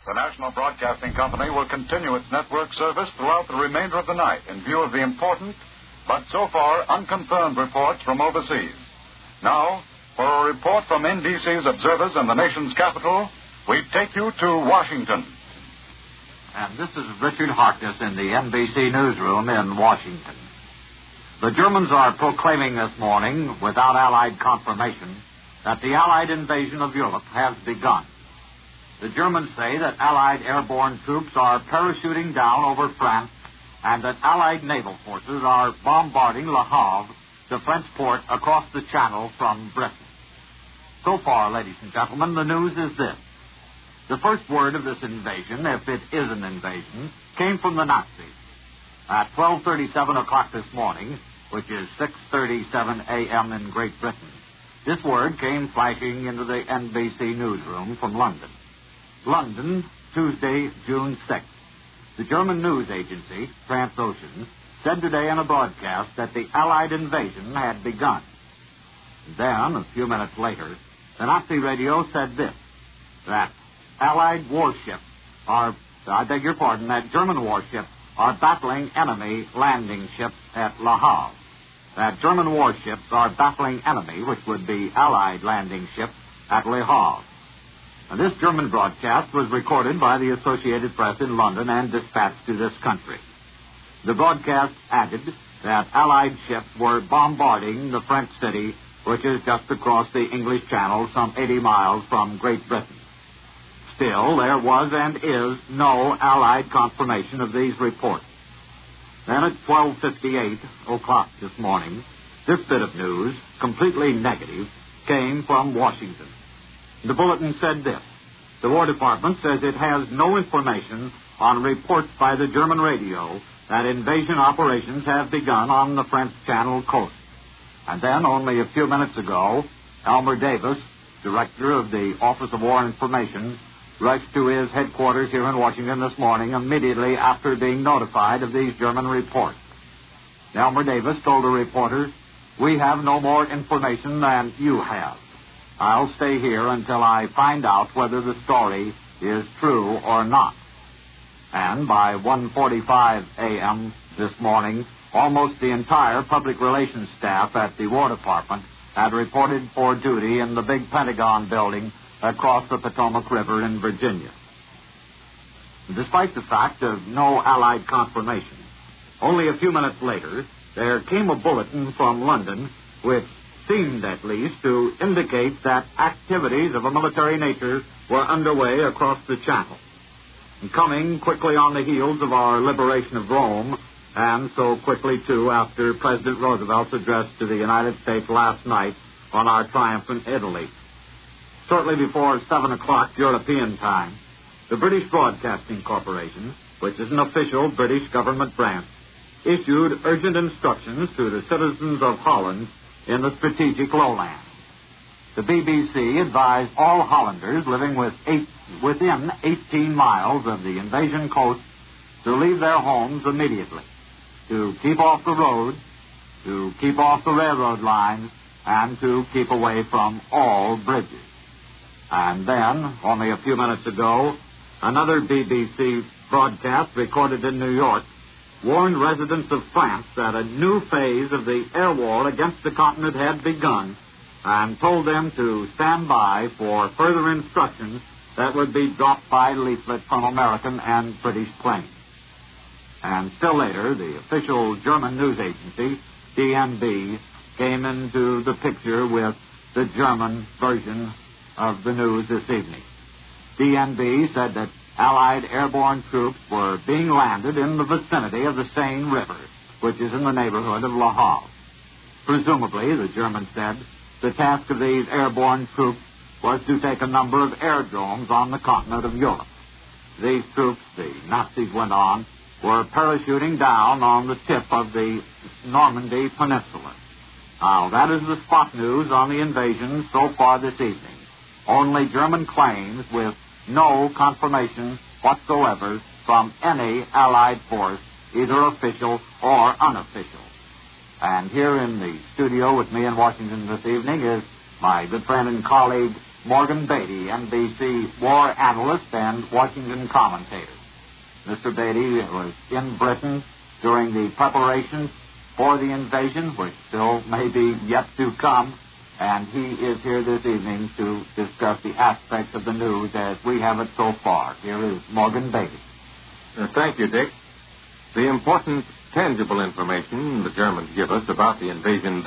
The National Broadcasting Company will continue its network service throughout the remainder of the night in view of the important, but so far unconfirmed reports from overseas. Now, for a report from NBC's observers in the nation's capital, we take you to Washington. And this is Richard Harkness in the NBC newsroom in Washington. The Germans are proclaiming this morning, without Allied confirmation, that the Allied invasion of Europe has begun. The Germans say that Allied airborne troops are parachuting down over France and that Allied naval forces are bombarding Le Havre, the French port across the Channel from Britain. So far, ladies and gentlemen, the news is this. The first word of this invasion, if it is an invasion, came from the Nazis. At 12:37 o'clock this morning, which is 6:37 a.m. in Great Britain, this word came flashing into the NBC newsroom from London. London, Tuesday, June 6th. The German news agency, Transocean, said today in a broadcast that the Allied invasion had begun. Then, a few minutes later, the Nazi radio said this, that Allied warships that German warships are battling enemy landing ships at Le Havre. That German warships are battling enemy, which would be Allied landing ships, at Le Havre. Now, this German broadcast was recorded by the Associated Press in London and dispatched to this country. The broadcast added that Allied ships were bombarding the French city, which is just across the English Channel, some 80 miles from Great Britain. Still, there was and is no Allied confirmation of these reports. Then at 12:58 o'clock this morning, this bit of news, completely negative, came from Washington. The bulletin said this. The War Department says it has no information on reports by the German radio that invasion operations have begun on the French Channel coast. And then, only a few minutes ago, Elmer Davis, director of the Office of War Information, rushed to his headquarters here in Washington this morning immediately after being notified of these German reports. Elmer Davis told the reporters, "We have no more information than you have. I'll stay here until I find out whether the story is true or not." And by 1:45 a.m. this morning, almost the entire public relations staff at the War Department had reported for duty in the big Pentagon building across the Potomac River in Virginia. Despite the fact of no Allied confirmation, only a few minutes later, there came a bulletin from London which seemed at least to indicate that activities of a military nature were underway across the Channel. And coming quickly on the heels of our liberation of Rome, and so quickly, too, after President Roosevelt's address to the United States last night on our triumph in Italy. Shortly before 7 o'clock European time, the British Broadcasting Corporation, which is an official British government branch, issued urgent instructions to the citizens of Holland in the strategic lowlands. The BBC advised all Hollanders living within 18 miles of the invasion coast to leave their homes immediately, to keep off the roads, to keep off the railroad lines, and to keep away from all bridges. And then, only a few minutes ago, another BBC broadcast recorded in New York warned residents of France that a new phase of the air war against the continent had begun and told them to stand by for further instructions that would be dropped by leaflet from American and British planes. And still later, the official German news agency, DNB, came into the picture with the German version of the news this evening. DNB said that Allied airborne troops were being landed in the vicinity of the Seine River, which is in the neighborhood of Le Havre. Presumably, the Germans said, the task of these airborne troops was to take a number of aerodromes on the continent of Europe. These troops, the Nazis went on, were parachuting down on the tip of the Normandy Peninsula. Now, that is the spot news on the invasion so far this evening. Only German claims with no confirmation whatsoever from any Allied force, either official or unofficial. And here in the studio with me in Washington this evening is my good friend and colleague, Morgan Beatty, NBC war analyst and Washington commentator. Mr. Beatty was in Britain during the preparations for the invasion, which still may be yet to come, and he is here this evening to discuss the aspects of the news as we have it so far. Here is Morgan Beatty. Thank you, Dick. The important tangible information the Germans give us about the invasion,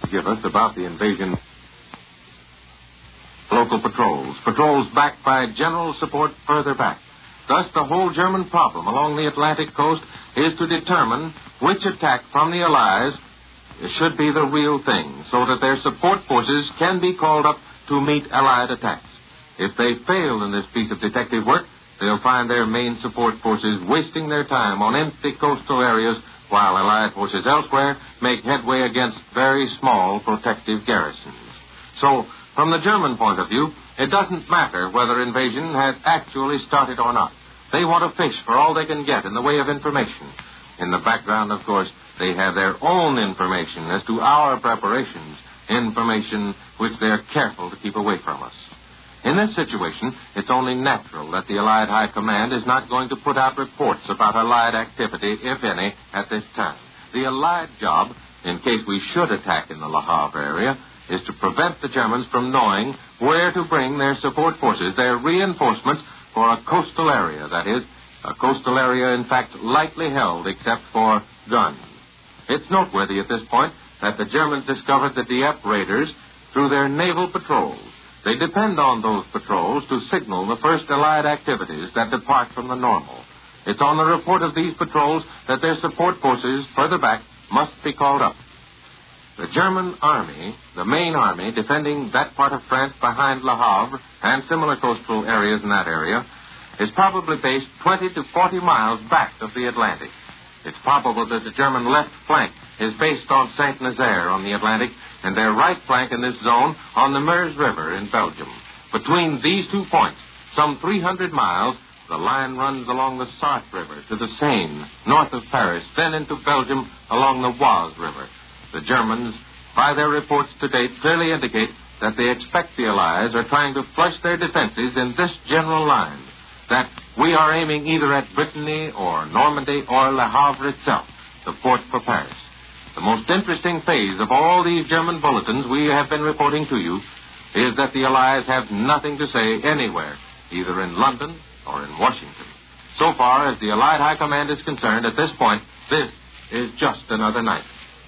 local patrols backed by general support further back. Thus, the whole German problem along the Atlantic coast is to determine which attack from the Allies should be the real thing, so that their support forces can be called up to meet Allied attacks. If they fail in this piece of detective work, they'll find their main support forces wasting their time on empty coastal areas while Allied forces elsewhere make headway against very small protective garrisons. So, from the German point of view, it doesn't matter whether invasion has actually started or not. They want to fish for all they can get in the way of information. In the background, of course, they have their own information as to our preparations, information which they're careful to keep away from us. In this situation, it's only natural that the Allied High Command is not going to put out reports about Allied activity, if any, at this time. The Allied job, in case we should attack in the Le Havre area, is to prevent the Germans from knowing where to bring their support forces, their reinforcements, for a coastal area, that is, a coastal area, in fact, lightly held except for guns. It's noteworthy at this point that the Germans discovered the Dieppe raiders through their naval patrols. They depend on those patrols to signal the first Allied activities that depart from the normal. It's on the report of these patrols that their support forces further back must be called up. The German army, the main army defending that part of France behind Le Havre and similar coastal areas in that area, is probably based 20 to 40 miles back of the Atlantic. It's probable that the German left flank is based on Saint-Nazaire on the Atlantic and their right flank in this zone on the Meuse River in Belgium. Between these 2 points, some 300 miles, the line runs along the Sarthe River to the Seine, north of Paris, then into Belgium along the Oise River. The Germans, by their reports to date, clearly indicate that they expect the Allies are trying to flush their defenses in this general line, that we are aiming either at Brittany or Normandy or Le Havre itself, the port for Paris. The most interesting phase of all these German bulletins we have been reporting to you is that the Allies have nothing to say anywhere, either in London or in Washington. So far as the Allied High Command is concerned, at this point, this is just another night.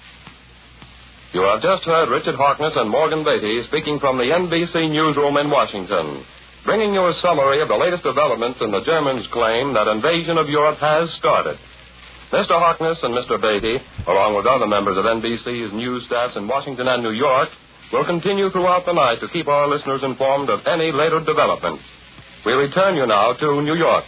You have just heard Richard Harkness and Morgan Beatty speaking from the NBC newsroom in Washington, bringing you a summary of the latest developments in the Germans' claim that invasion of Europe has started. Mr. Harkness and Mr. Beatty, along with other members of NBC's news staffs in Washington and New York, will continue throughout the night to keep our listeners informed of any later developments. We return you now to New York.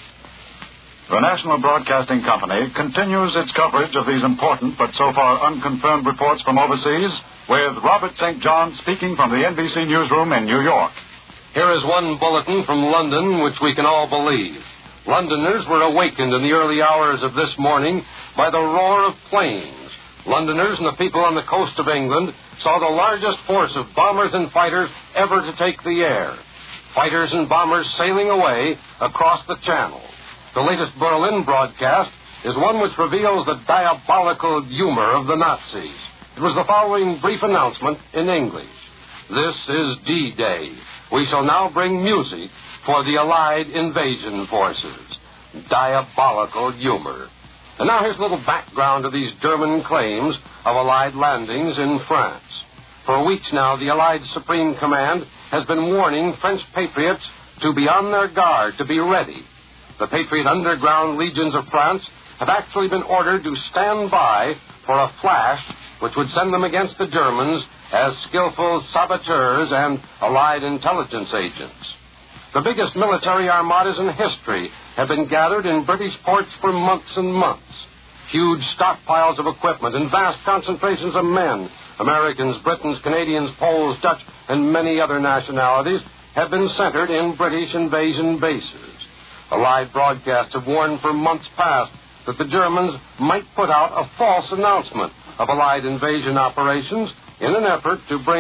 The National Broadcasting Company continues its coverage of these important but so far unconfirmed reports from overseas with Robert St. John speaking from the NBC newsroom in New York. Here is one bulletin from London which we can all believe. Londoners were awakened in the early hours of this morning by the roar of planes. Londoners and the people on the coast of England saw the largest force of bombers and fighters ever to take the air. Fighters and bombers sailing away across the Channel. The latest Berlin broadcast is one which reveals the diabolical humor of the Nazis. It was the following brief announcement in English. This is D-Day. We shall now bring music for the Allied invasion forces. Diabolical humor. And now here's a little background to these German claims of Allied landings in France. For weeks now, the Allied Supreme Command has been warning French patriots to be on their guard, to be ready. The Patriot underground legions of France have actually been ordered to stand by for a flash which would send them against the Germans as skillful saboteurs and Allied intelligence agents. The biggest military armadas in history have been gathered in British ports for months and months. Huge stockpiles of equipment and vast concentrations of men, Americans, Britons, Canadians, Poles, Dutch, and many other nationalities, have been centered in British invasion bases. Allied broadcasts have warned for months past that the Germans might put out a false announcement of Allied invasion operations in an effort to bring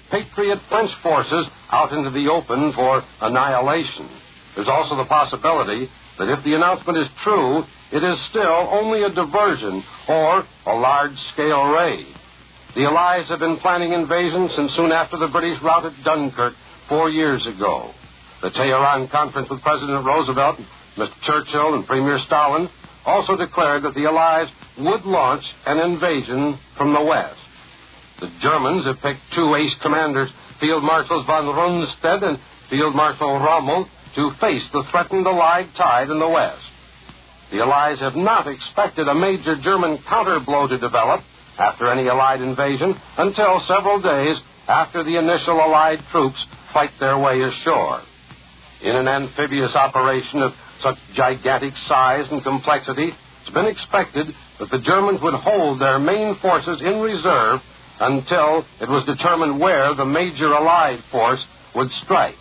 Patriot French forces out into the open for annihilation. There's also the possibility that if the announcement is true, it is still only a diversion or a large-scale raid. The Allies have been planning invasion since soon after the British routed Dunkirk 4 years ago. The Tehran Conference with President Roosevelt, Mr. Churchill, and Premier Stalin also declared that the Allies would launch an invasion from the west. The Germans have picked two ace commanders, Field Marshals von Rundstedt and Field Marshal Rommel, to face the threatened Allied tide in the west. The Allies have not expected a major German counterblow to develop after any Allied invasion until several days after the initial Allied troops fight their way ashore. In an amphibious operation of such gigantic size and complexity, it's been expected that the Germans would hold their main forces in reserve until it was determined where the major Allied force would strike.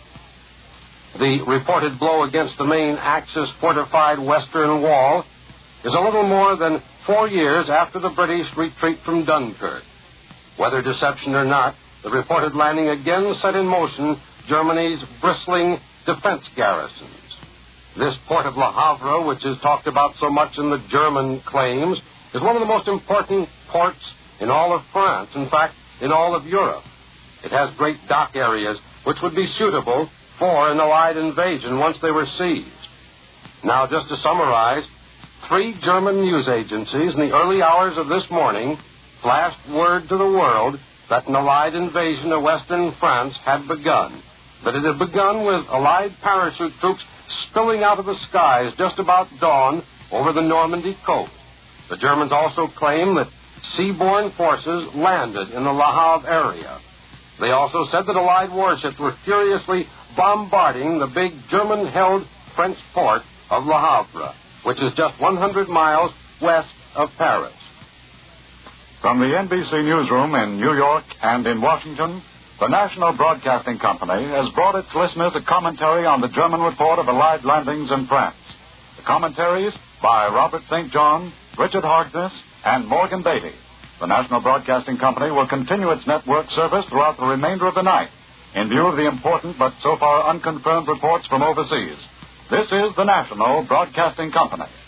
The reported blow against the main Axis fortified western wall is a little more than 4 years after the British retreat from Dunkirk. Whether deception or not, the reported landing again set in motion Germany's bristling defense garrisons. This port of Le Havre, which is talked about so much in the German claims, is one of the most important ports in all of France, in fact, in all of Europe. It has great dock areas which would be suitable for an Allied invasion once they were seized. Now, just to summarize, 3 German news agencies in the early hours of this morning flashed word to the world that an Allied invasion of western France had begun, that it had begun with Allied parachute troops spilling out of the skies just about dawn over the Normandy coast. The Germans also claim that seaborne forces landed in the Le Havre area. They also said that Allied warships were furiously bombarding the big German-held French port of Le Havre, which is just 100 miles west of Paris. From the NBC newsroom in New York and in Washington, the National Broadcasting Company has brought its listeners a commentary on the German report of Allied landings in France. The commentaries by Robert St. John, Richard Harkness, and Morgan Beatty. The National Broadcasting Company will continue its network service throughout the remainder of the night in view of the important but so far unconfirmed reports from overseas. This is the National Broadcasting Company.